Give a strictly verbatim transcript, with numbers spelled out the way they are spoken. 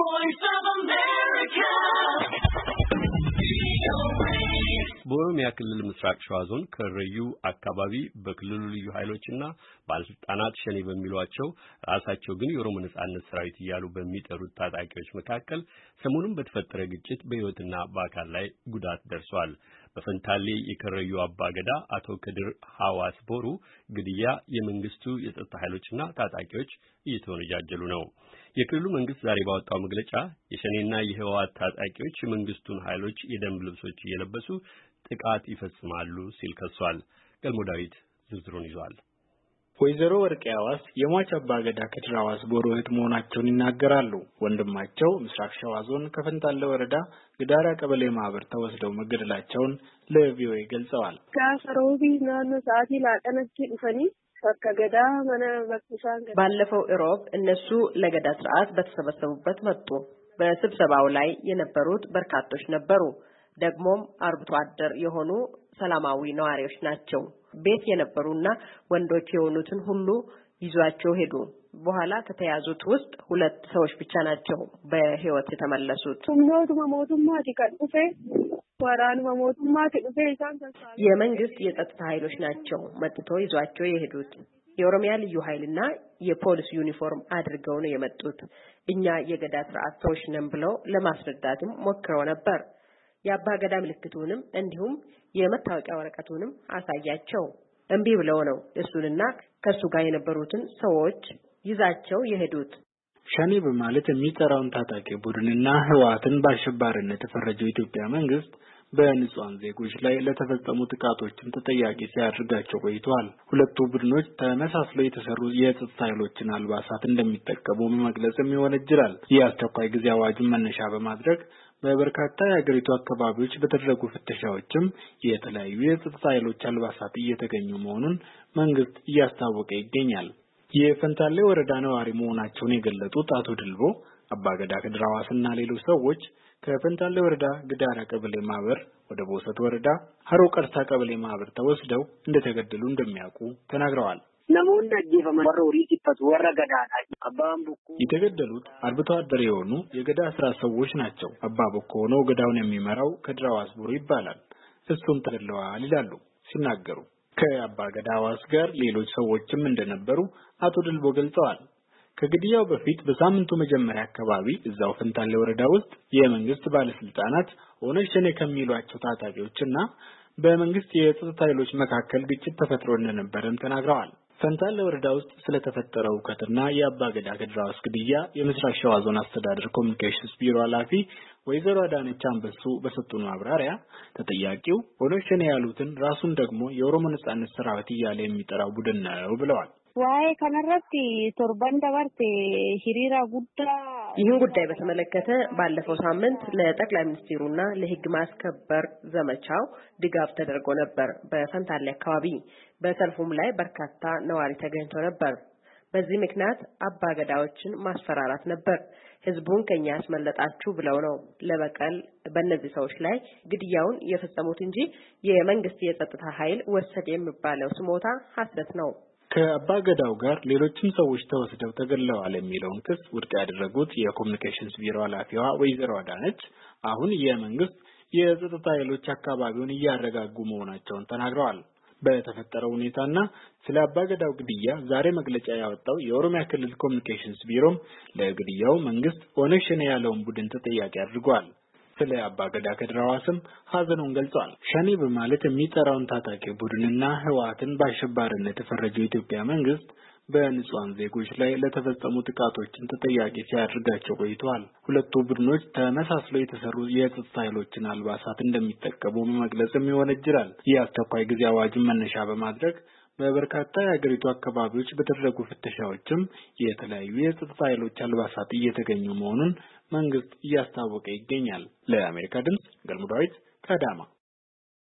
voice of America. በኦሮሚያ ክልል ምስራቅ ሸዋ ዞን ከረዩ አካባቢ በክልሉ ልዩ ኃይሎችና ባለስልጣናት ሸኔ በሚሏቸው ራሳቸው ግን የኦሮሞ ነጻነት ሰራዊት እያሉ በሚጠሩት ታጣቂዎች መካከል ሰሞኑን በተፈጠረ ግጭት በሕይወትና በአካል ላይ ጉዳት ደርሷል። በፈንታሌ የከረዩ አባገዳ አቶ ከድር ሐዋስ ቦሩ ግድያ የመንግስቱ የጸጥታ ኃይሎችና ታጣቂዎች እየተወነጃጀሉ ነው። የክልሉ መንግስት ዛሬ ባወጣው መግለጫ የሸኔና የህወሓት ታጣቂዎች የመንግስቱን ኃይሎች የደንብ ልብሶች እየለበሱ ጥቃት ይፈጽማሉ ሲል ከሷል። ገልሞ ዳዊት ዝርዝሩን ይዟል። ወይዘሮ ወርቄ ሐዋስ የሟች አባገዳ ከድር ሐዋስ ቦሩ እህት መሆናቸውን ይናገራሉ። ወንድማቸው ምስራቅ ሸዋ ዞን ከፈንታሌ ወረዳ ግዳራ ቀበሌ ማህበር ተወስደው መገደላቸውን ለቪኦኤ ገልጸዋል። ካሰሮቢ ናኖ ሳቲ ላቀነች ኡፈኒ ፈከገዳ ማና በክሳን ባለፈው ኢሮብ እነሱ ለገዳ ስርዓት በተሰበሰቡበት መጡ። በስብሰባው ላይ የነበሩት በርካቶች ነበሩ። ደግሞም አርብቶ አደር የሆኑ ሰላማዊ ነዋሪዎች ናቸው። ቤት የነበሩና ወንዶች የሆኑትን ሁሉ ይዟቸው ሄዱ። በኋላ ከተያዙት ውስጥ ሁለት ሰዎች ብቻ ናቸው በህይወት የተመለሱት። ቱምኖቱ ማሞቱማ ዲቀጥፌ ወራን ማሞቱማ ዲቀጥፌ የመንግስት የጸጥታ ኃይሎች ናቸው መጥቶ ይዟቸው የሄዱት። የኦሮሚያ ልዩ ኃይልና የፖሊስ ዩኒፎርም አድርገው ነው የመጡት። እኛ የገዳ ስርዓት ሰዎች ነን ብለው ለማስረዳትም ሞክረው ነበር። የአባገዳ ምልክቱንም እንዲሁም የመታወቂያ ወረቀቱንም አሳያቸው። እምቢ ብለው ነው እሱንና ከሱ ጋር የነበሩትን ሰዎች ይዛቸው የሄዱት። ሸኔ በማለት የሚጠራውን ታጣቂ ቡድንና ህወሓትን በአሸባሪነት የፈረጀው የኢትዮጵያ መንግስት በንጹሃን ዜጎች ላይ ለተፈጸሙ ጥቃቶችን ተጠያቂ ሲያደርጋቸው ቆይቷል። ሁለቱ ቡድኖች ተመሳስለው የተሰሩ የጸጥታ ኃይሎችን አልባሳት እንደሚጠቀሙ በመግለጽም ይወነጅላል። የአስቸኳይ ጊዜ አዋጁን መነሻ በማድረግ በበርካታ የሀገሪቱ አካባቢዎች በተደረጉ ፍተሻዎችም የተለያዩ የጸጥታ ኃይሎች አልባሳት እየተገኙ መሆኑን መንግስት እያስታወቀ ይገኛል። የፈንታሌ ወረዳ ነዋሪ መሆናቸውን የገለጹት አቶ ድልቦ አባገዳ ከድር ሐዋስና ሌሎች ሰዎች ከፈንታሌ ወረዳ ግዳራ ቀበሌ ማህበር ወደ ቦሰት ወረዳ ሀሮ ቀርሳ ቀበሌ ማህበር ተወስደው እንደተገደሉ እንደሚያውቁ ተናግረዋል። ነሙን አጂፈማ ወሮሪ ሲፈቱ ወረገዳ አባም ቡኩ የተገደሉት አርብቶ አደር የሆኑ የገዳ ስራ ሰዎች ናቸው። አባ ቡኩ ሆኖ ገዳውን የሚመራው ከድር ሐዋስ ቦሩ ይባላል። እሱም ተገድለዋል ይላሉ ሲናገሩ። ከአባ ገዳ ሐዋስ ጋር ሌሎች ሰዎችም እንደነበሩ አቶ ድልቦ ገልጸዋል። ከግድያው በፊት በሳምንቱ መጀመሪያ አካባቢ እዛው ፈንታሌ ወረዳ ውስጥ የመንግስት ባለስልጣናት ኦነግ ሸኔ ከሚሏቸው ታጣቂዎችና በመንግስት የጸጥታ ኃይሎች መካከል ግጭት ተፈጥሮ እንደነበረም ተናግረዋል። ፈንታሌ ወረዳ ውስጥ ስለተፈጠረው ሁከትና የአባገዳ ከድር ሐዋስ ግድያ የምስራቅ ሸዋ ዞን አስተዳደር ኮሚኒኬሽንስ ቢሮ ኃላፊ ወይዘሮ አዳነች አንበሱ በሰጡን ማብራሪያ ተጠያቂው ኦነግ ሸኔ ያሉትን ራሱን ደግሞ የኦሮሞ ነጻነት ሰራዊት እያለ የሚጠራው ቡድን ነው ብለዋል። ዋይ ከነረቲ ቶርባን ደባርቴ ሂሪራ ጉዳ ይህን ጉዳይ በተመለከተ ባለፈው ሳምንት ለጠቅላይ ሚኒስትሩና ለህግ ማስከበር ዘመቻው ድጋፍ ተደርጎ ነበር። በፈንታሌ አካባቢ በሰልፉም ላይ በርካታ ነዋሪ ተገኝቶ ነበር። በዚህ ምክንያት አባገዳዎችን ማስፈራራት ነበር። ህዝቡን ከኛ ያስመለጣችሁ ብለው ነው ለበቀል በእነዚህ ሰዎች ላይ ግድያውን የፈጸሙት እንጂ የመንግስት የጸጥታ ኃይል ወሰደ የሚባለው ስሞታ ሐሰት ነው። ከአባገዳው ጋር ሌሎችም ሰዎች ተወስደው ተገለዋል የሚለውን ክስ ውድቅ ያደረጉት የኮሚኒኬሽንስ ቢሮ ኃላፊዋ ወይዘሮ አዳነች አሁን የመንግስት የጸጥታ ኃይሎች አካባቢውን እያረጋጉ መሆናቸውን ተናግረዋል። በተፈጠረው ሁኔታና ስለ አባገዳው ግድያ ዛሬ መግለጫ ያወጣው የኦሮሚያ ክልል ኮሚኒኬሽንስ ቢሮም ለግድያው መንግስት ኦነግ ሸኔ ያለውን ቡድን ተጠያቂ አድርጓል። ስለ አባገዳ ከድር ሐዋስም ሐዘኑን ገልጿል። ሸኔ በማለት የሚጠራውን ታጣቂ ቡድንና ህወሓትን በአሸባሪነት የፈረጀው የኢትዮጵያ መንግስት በንጹሃን ዜጎች ላይ ለተፈጸሙ ጥቃቶችን ተጠያቂ ሲያደርጋቸው ቆይቷል። ሁለቱ ቡድኖች ተመሳስለው የተሰሩ የጸጥታ ኃይሎችን አልባሳት እንደሚጠቀሙ በመግለጽም ይወነጅላል። የአስቸኳይ ጊዜ አዋጁን መነሻ በማድረግ በበርካታ የሀገሪቱ አካባቢዎች በተደረጉ ፍተሻዎችም የተለያዩ የጸጥታ ኃይሎች አልባሳት እየተገኙ መሆኑን መንግስት እያስታወቀ ይገኛል። ለአሜሪካ ድምጽ ገልሞ ዳዊት ከአዳማ